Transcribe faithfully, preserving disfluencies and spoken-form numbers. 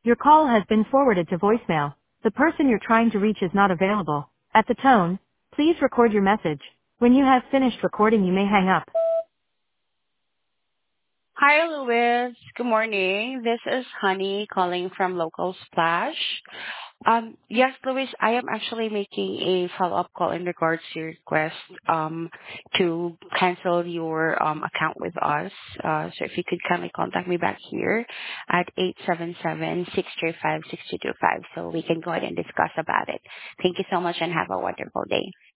Your call has been forwarded to voicemail. The person you're trying to reach is not available. At the tone, please record your message. When you have finished recording, you may hang up. Hi, Louis. Good morning. This is Honey calling from Local Splash. Um, yes, Louis, I am actually making a follow-up call in regards to your request um, to cancel your um, account with us. Uh, so if you could kindly contact me back here at eight seven seven, six three five, six two two five so we can go ahead and discuss about it. Thank you so much and have a wonderful day.